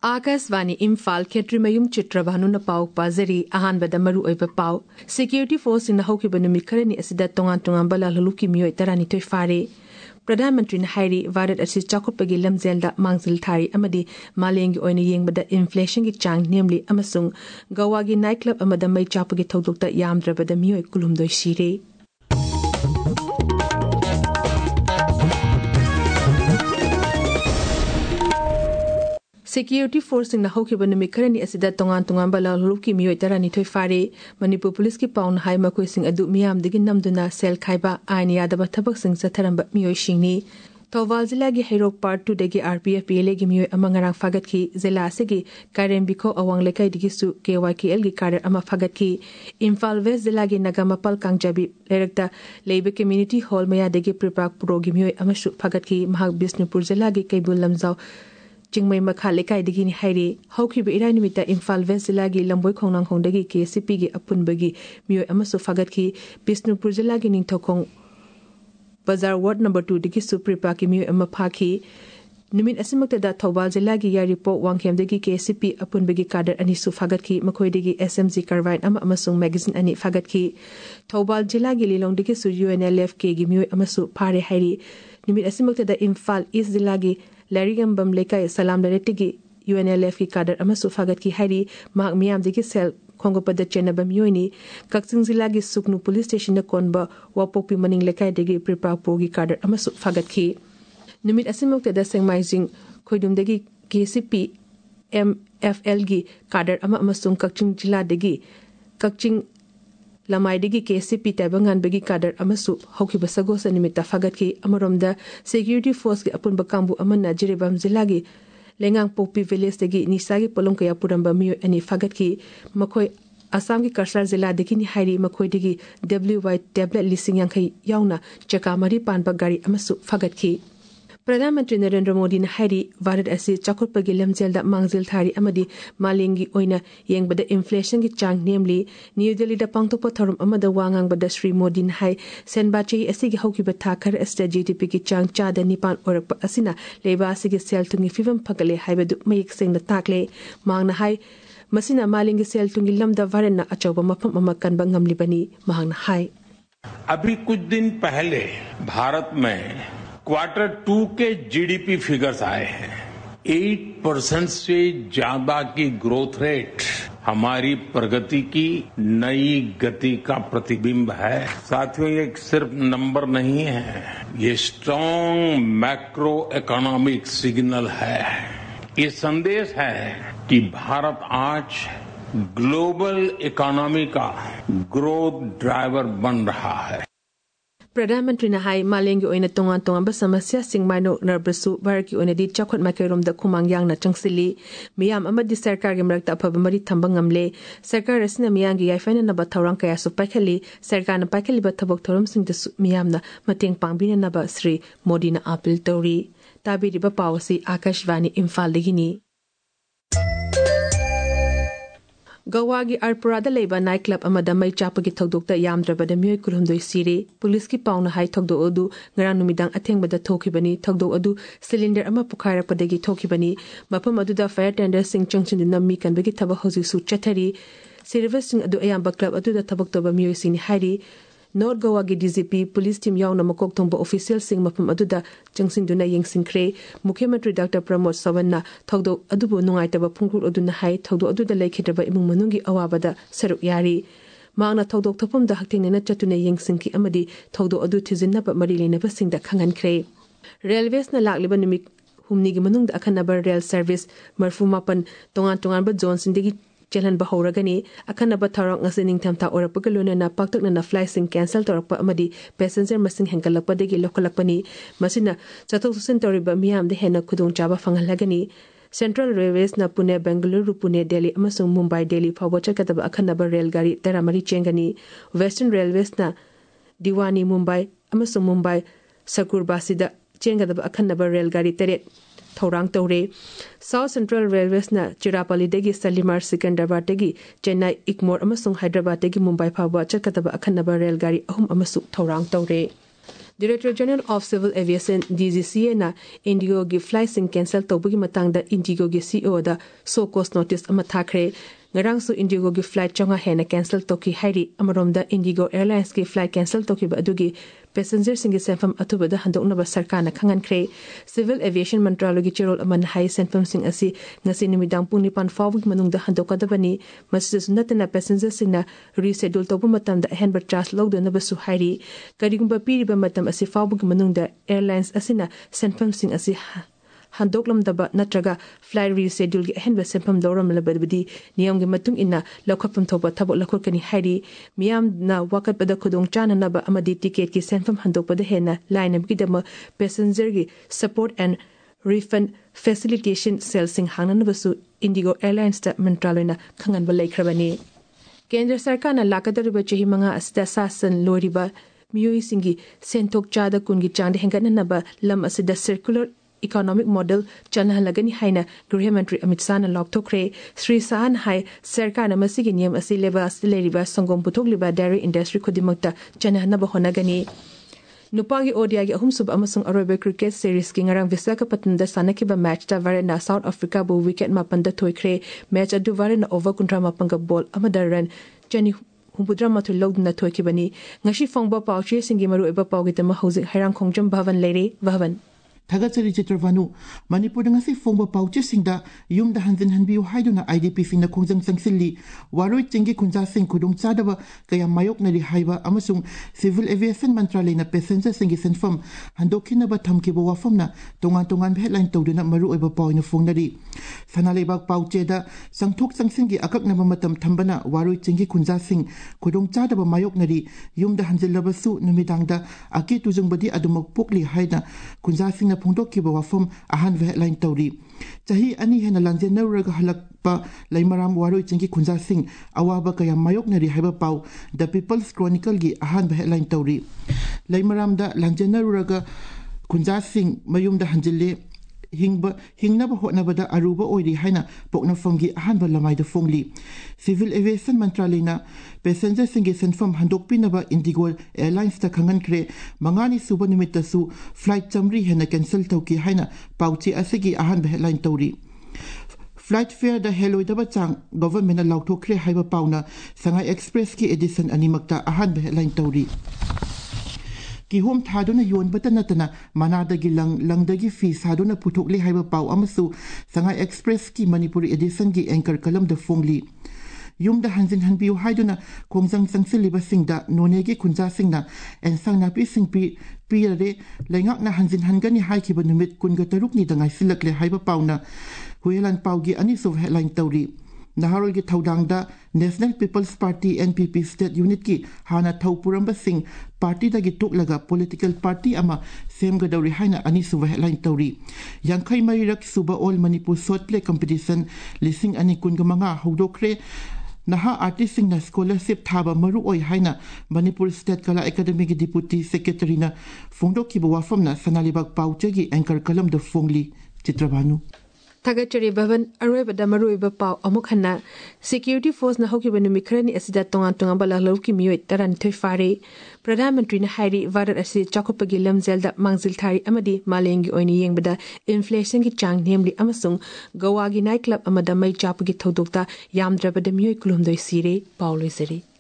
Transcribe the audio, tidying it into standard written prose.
आकाशवाणी इम्फाल खेत्रीमयुम चित्रभानुना पाउ पाजरी अहानबदा मरु ओइबा पाउ security force in हौकिबा नुमित खरनी असिदा तोंगान तोंगान बलालुलुकी मियोय 12 फारे प्रधानमंत्री हाइरी भारत असि चाकुपगी लमजेलदा मांगजिल थारी अमदी मालेंगी ओइना येंगबदा इन्फ्लेशन की चांग नेमली अमसुंग गोवागी नाइट क्लब अमदा मई चापगी थौदोक्ता यामद्रबदा मियोय कुलुमदोय सिरे सिक्योरिटी फोर्स सिंह हौकिबा नुमित खरनी असिदा तोंगान तोंगान बलालुलुकी मियोय 12 फारे मणिपुर पुलिस की पाउन हाई मकोय सिंह अदु मियामदगी नमदुना सेल खाइबा आइन यादबा थबक सिंह सथरंबा मियोय सिंहनी थौबाल जिला की हैरोक पार्ट 2 दगी आरपीएफ पीएलए की मियोय अमंगरांग फागत की जिला से कारेंबिखो अवांग लेकाई दिगिसु केवाईकेएल की कार्य अमा फागत की इम्फाल वेस्ट जिला की नगामपल कांगजाबी लेरकता लेबे कम्युनिटी हॉल मया दगी प्रिपाक पुरो की मियोय अमसु फागत की महाग बिष्णुपुर जिला की कैबुल लमजाव चिंगमई मखा लेकाई दिगिनी हाइरे हौखिबा इराय निमित्ता इम्फाल वेस्ट जिला की लंबोई खोंगनांगखोंदगी केसीपी की अपुनबगी मियोय अमसु फागत की बिष्णुपुर जिला की निंगथौखोंग बाजार वार्ड नंबर 2 दगी सुप्रीपा की मियोय अमा फाखी निमित असिमक्तदा थौबाल जिला की यारिपो वांगखेमदगी केसीपी अपुनबगी काडर अनिसु फागत की मखोयदगी एसएमजी कार्बाइन अमा अमसुंग मैगजीन अनि फागत की थौबाल जिला की लिलोंगदगी सु यूएनएलएफ के की मियोय अमसु फारे हाइरी निमित असिमक्तदा इम्फाल ईस्ट जिला की लैरिगंबम लेकाई सलाम लरेटिगी यूएनएलएफ की काडर अमसु फागत की हाइरी माग मियामदगी सेल खोंगोपद चेनबा मियोयनी कक्सिंग जिला की सुकनु पुलिस स्टेशन कोनबा वापोकपी मनिंग लेकाई दगी प्रिपापोगी काडर अमसु फागत की निमित असिमक्तदा सेंगमाइजिंग खोइदुमदगी केसीपी एमएफएल की काडर अमा अमसुंग कक्सिंग जिला दगी कक्सिंग लमाइदगी केसीपी तैबंगानबगी काडर अमसु हौकिबा सगोस निमित्ता फागत की अमरोमदा सिक्योरिटी फोर्स की अपुनबा कांबु अमना जिरेबाम जिला की लेंगांग पोपी विलेज दगी निसागी पोलों कया पुरंबा मियोय अनि फागत की मखोय असम की करसार जिला दगी निहाइरी मखोय दगी WY टैबलेट लिसिंग यांखै याउना चकामरी पानबा गाड़ी अमसु फागत की प्रधानमंत्री नरेंद्र मोदी ने हाइरी भारत असि चाकुपगी लमजेलदा मांगजिल थारी अमदी मालेंगी ओइना येंगबदा इन्फ्लेशन की चांग नेमली न्यू दिल्ली दा पांगतोप थरम अमदा वांगांगबदा श्री मोदी ने हाई सेनबाचे असि की हौकिबा थाखर अस्ते जीडीपी की चांग चादा निपान ओरक असिना लेबा असि की सेल तुंगी फिवम फगले हाइबदु मयिक सेंगना ताकले मांगना हाई मसिना मालेंगी सेल तुंगी लमदा वारना अचौबा मफम अमा कनबा ngamlibani मांगना हाई अभी कुछ दिन पहले भारत में Q2 के जीडीपी फिगर्स आए हैं 8% से ज्यादा की ग्रोथ रेट हमारी प्रगति की नई गति का प्रतिबिंब है साथियों ये सिर्फ नंबर नहीं है ये स्ट्रॉन्ग मैक्रो इकोनॉमिक सिग्नल है ये संदेश है कि भारत आज ग्लोबल इकोनॉमी का ग्रोथ ड्राइवर बन रहा है प्रधानमंत्री ने हाई मालेंगी ओइना तोंगान तोंगान समस्या सिंगमाइनो नरबसु भारत की ओइना दी चाखोट माइकेरोमदा खुमांग यांगना चंगसिली मियाम अमदी सरकार के मरक्ता अफबा मरी थंबा ngamle सरकार असना मियांगी याइफाना नबा थौरांग कया सु पाइखली सरकार न पाइखलिबा थबक थौरम सिंग दसु मियामना मतेंग पांगबिना नबा श्री मोदी ना अपील तौरी ताबिरिबा पावसी आकाशवाणी इम्फाल दगिनी गोवा की अरपुरादा लेबा नाइट क्लब अमदा मई चापगी थौदोक्ता यामद्रबदा मियोय कुलहुमदोय सिरे पुलिस की पाउना हाई थौदो अदु ngara नुमिदांग अथेंगबदा थोखिबनी थौदो अदु सिलिंडर अमा पुखारपदगी थोखिबनी मफम अदुदा फायर टेंडर सिंग चंगचिन मी कनबगी थबक हजिसु चथरी सर्विस सिंग अदु अयाम क्लब अदुदा थबक तोबा मियोय सिंग हाइरी नॉर्थ गोवा की डीजीपी पुलिस टीम याउना मकोक थोंबा ऑफिशियल सिंग मफम अदुदा चंगसिंदुना येंगसिंख्रे मुख्यमंत्री डॉक्टर प्रमोद सवन्ना थौदो अदुबो नुंगाइतबा फुंगुर अदुना हाई थौदो अदुदा लेखिदबा इमुंग मनुंगी अवाबदा सरुक यारी मांगना थौदोक थपमदा हक्तेंगना चतुना येंगसिंखी अमदी थौदो अदु थिजिनबा मरी लेनबा सिंगदा खंगनख्रे रेलवेस न लाक्लिबा निमित हुमनीगी मनुंगदा अखनबा रेल सर्विस मरफु मापन तोंगान तोंगानबा जोन सिंदगी चलन बहौरगनी अखनबा थौरंग ngasi ningthamta orapga lonana paktakna flight sing cancel torpa amadi passenger masing hengalakpadagi lokhalakpani masina chathok susin toriba miyam de hena khudong chaba fangalagani Central Railways na Pune Bengaluru Pune Delhi amasung Mumbai Delhi phawba chakadaba akhanaba rail gari taramari chengani Western Railways na Diwani Mumbai amasung Mumbai Sakurbasida chengadaba akhanaba rail gari teret थौरांग तौरे South Central Railways ना चिरापली दगी सलीमार सिकंदराबाद दगी चेन्नई इग्मोर अमसुंग हैदराबाद दगी मुंबई फावबा चकतबा अखनबा रेलगाड़ी अहुम अमसु थौरांग तौरे Director General of Civil Aviation DGCA na Indigo gi flight sing cancel tawbagi matangda Indigo gi CEO da so cause notice ama thakre ngarang su Indigo gi flight chonga hena cancel toki hairi amaromda Indigo Airlines gi flight cancel toki ba adugi passenger singi senfam atubada handokna ba sarkar na khangan kre Civil Aviation Mantralo gi chirol aman hai senfam sing asi ngasi nimidang pung nipan fawig manungda handokadabani masjid natana passenger singna reschedule tobu matamda henber charge logdona ba su hairi karigumba piriba matam asi fawig manungda airlines asina senfam sing asi handoklam daba natraga flight reschedule gi henba senfam doram labadbadi niyam gi matung inna lakhapam thoba thabo lakhurkani hairi miyam na wakat pada khudong chana naba amadi ticket ki senfam handok pada hena line gi dama passenger gi support and refund facilitation cell sing hangnan basu Indigo Airlines ta mantraloina khangan ba laikhrabani Kendra Sarkar na lakadariba chahi manga asida sasan loriba miyoi singi sentok chada kungi changde hengana naba lam asida circular economic model chanhalagani haina Gurih Mantri Amit Shah na lokthokre Sri Sahan hai Sarkar na masigi niyam asi leba astileriba sangom puthokliba dairy industry khodimakta chanahna ba honagani Nupagi ODI gi ahum sub amasung Aroba cricket series ki ngarang Visakhapatnam da sanakiba match ta varena South Africa bu wicket mapanda thoikre match adu varena over kuntra mapanga ball amada run chani humbudra mathu logna thoikibani ngashi fongba pauche singi maru eba pawgitama hojik hairang khongjam bhavan leire bhavan Thagachari Chitravanu, Manipur ngasi fongba pauche singda yumda hanzin hanbiu haiduna IDP singna khongjang sangsilli waroi chingi khunja sing khudung chadaba kaya mayok nari haiba amasung Civil Aviation Mantralay na passenger singi senfam handokina ba thamkiba wafamna tongan headline tawduna maru oiba pawina fongnari sanalebak pauche da sangthok sangsingi akakna matam thambana waroi chingi khunja sing khudung chadaba mayok nari yumda hanzillabasu numidangda aki tujungbadi adumak pokli haida khunja sing Pungdok ki bawafam ahan headline tawri chahi ani hena lanje nawraga halakpa laimaram waroi chingi khunja sing awaba kaya mayok nari haiba paw The People's Chronicle gi ahan headline tawri laimaram da lanje nawraga khunja sing mayum da hanjille hingnaba hotnabada aruba oiri haina pokna fongi ahan lamai da fongli Civil Aviation Mantralay na passenger singi senfam handokpinaba Indigo Airlines ta khangan kre mangani suba nimita su flight chamri hena cancel tawki haina pauchi asigi ahan headline tawri Flight fare da heloi daba chang government na lauthokre haiba pauna Shanghai Express ki edition animakta ahan headline tawri ki home thaduna yon batanatana manadagi langdagi fi saduna puthokli haiba paw amasu Shanghai Express ki Manipuri edition gi anchor kalam da fongli yumda hanjin hanbiu haiduna khongjang sangsiliba singda nonegi khunja singna ensang na pi singpi pire lengak na hanjin hangani haikiba numit kunga taruk ni dangai silakle haiba pawna huelan pawgi ani so headline tawri Naharol ki thaudangda National People's Party NPP State Unit ki hana thawpuramba sing party da gi tuklaga political party ama semgadawri haina ani suba headline tawri yangkhai marirak suba all Manipur swordplay competition lising ani kungamanga hodokre naha artist sing na scholarship thaba maru oi haina Manipur State Kala Academy ki deputy secretary na fongdok ki bawafam na sanalibak pauche gi anchor kalam da fongli Chitrabhanu Thagachari Bhavan Aroba Damaruiba Pau Amukhanna Security Force na hokiba numikhrani asida tongan bala lawki miyoi taran thoifare Pradhan Mantri na hairi varat asi chakupagi lamzelda mangzil thari amadi malengi oini yengbada inflation ki chang nemli amasung Goa gi night club amada mai chapagi thodokta yamdrabada miyoi kulumdoi sire Paulo Isari